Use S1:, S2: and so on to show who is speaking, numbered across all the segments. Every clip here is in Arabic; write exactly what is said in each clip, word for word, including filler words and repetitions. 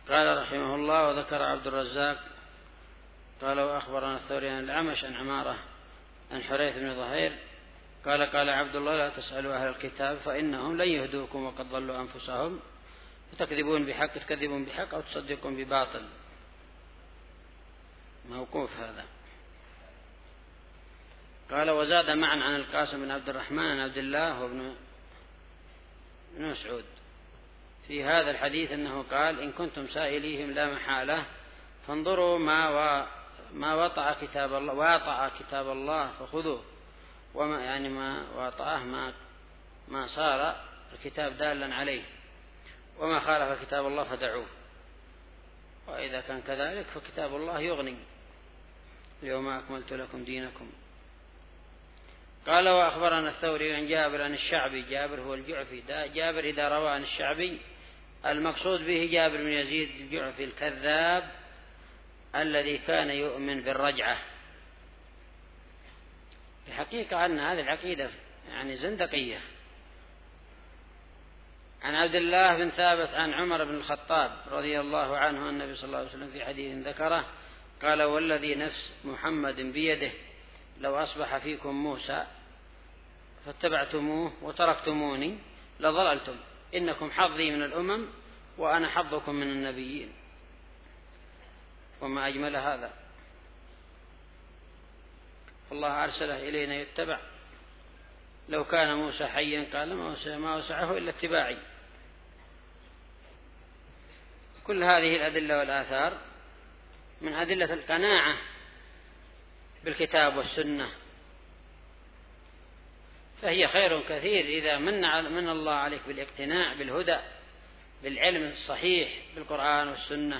S1: قال رحمه الله: وذكر عبد الرزاق قال: وأخبرنا الثوري عن الأعمش عن عمارة عن حريث بن ظهير قال: قال عبد الله: لا تسألوا أهل الكتاب فإنهم لن يهدوكم وقد ضلوا أنفسهم، فتكذبون بحق تكذبون بحق أو تصدقون بباطل. موقوف هذا. قال: وزاد معا عن القاسم بن عبد الرحمن عن عبد الله وابن مسعود في هذا الحديث أنه قال: إن كنتم سائليهم لا محالة فانظروا ما و... ما وطأ كتاب الله واطأ كتاب الله فخذوه، وما يعني ما واطأه ما ما صار الكتاب دالا عليه، وما خالف كتاب الله فدعوه. وإذا كان كذلك فكتاب الله يغني. اليوم أكملت لكم دينكم. قال: وأخبرنا الثوري عن جابر عن الشعبي. جابر هو الجعفي. جابر إذا روى عن الشعبي المقصود به جابر بن يزيد الجعفي الكذاب الذي كان يؤمن بالرجعة. الحقيقة أن هذه العقيدة يعني زندقية. عن عبد الله بن ثابت عن عمر بن الخطاب رضي الله عنه النبي صلى الله عليه وسلم في حديث ذكره قال: والذي نفس محمد بيده لو أصبح فيكم موسى فاتبعتموه وتركتموني لضللتم، إنكم حظي من الأمم وأنا حظكم من النبيين. وما أجمل هذا، الله أرسله إلينا يتبع. لو كان موسى حيا قال ما وسعه إلا اتباعي. كل هذه الأدلة والآثار من أدلة القناعة بالكتاب والسنة، فهي خير كثير إذا من من الله عليك بالاقتناع بالهدى بالعلم الصحيح بالقرآن والسنة،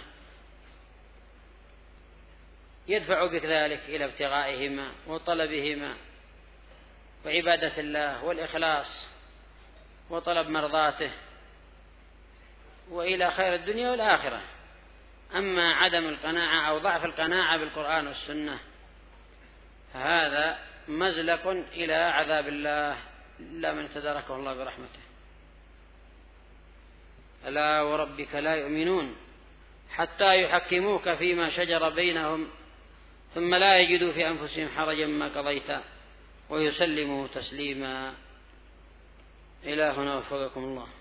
S1: يدفع بك ذلك إلى ابتغائهما وطلبهما وعبادة الله والإخلاص وطلب مرضاته وإلى خير الدنيا والآخرة. أما عدم القناعة أو ضعف القناعة بالقرآن والسنة فهذا مزلق إلى عذاب الله إلا من تداركه الله برحمته. ألا وربك لا يؤمنون حتى يحكموك فيما شجر بينهم ثم لا يجدوا في أنفسهم حرجا ما قضيت ويسلموا تسليما. إلهنا وفقكم الله.